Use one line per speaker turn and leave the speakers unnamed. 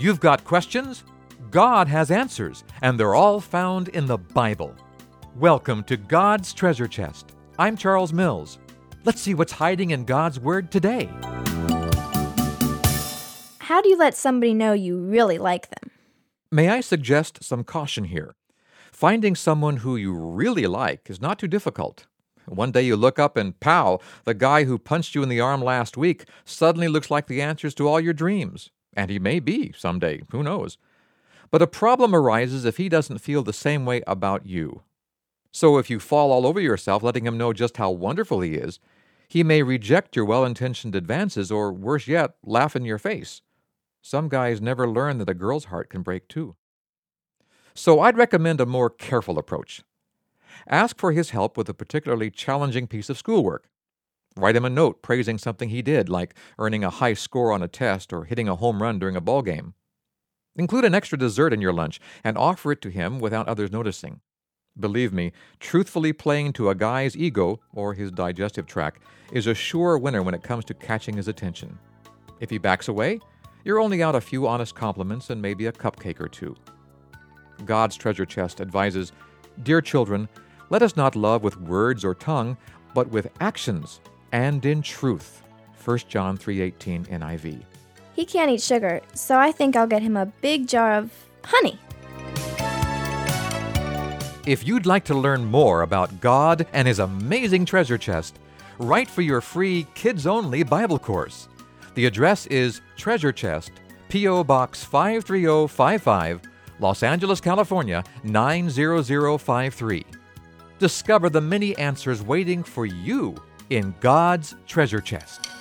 You've got questions? God has answers, and they're all found in the Bible. Welcome to God's Treasure Chest. I'm Charles Mills. Let's see what's hiding in God's Word today.
How do you let somebody know you really like them?
May I suggest some caution here? Finding someone who you really like is not too difficult. One day you look up and pow, the guy who punched you in the arm last week suddenly looks like the answers to all your dreams. And he may be someday, who knows? But a problem arises if he doesn't feel the same way about you. So if you fall all over yourself letting him know just how wonderful he is, he may reject your well-intentioned advances or, worse yet, laugh in your face. Some guys never learn that a girl's heart can break too. So I'd recommend a more careful approach. Ask for his help with a particularly challenging piece of schoolwork. Write him a note praising something he did, like earning a high score on a test or hitting a home run during a ball game. Include an extra dessert in your lunch and offer it to him without others noticing. Believe me, truthfully playing to a guy's ego, or his digestive tract, is a sure winner when it comes to catching his attention. If he backs away, you're only out a few honest compliments and maybe a cupcake or two. God's Treasure Chest advises, "Dear children, let us not love with words or tongue, but with actions and in truth." 1 John 3:18 NIV.
He can't eat sugar, so I think I'll get him a big jar of honey.
If you'd like to learn more about God and His amazing treasure chest, write for your free kids-only Bible course. The address is Treasure Chest, P.O. Box 53055, Los Angeles, California, 90053. Discover the many answers waiting for you in God's treasure chest.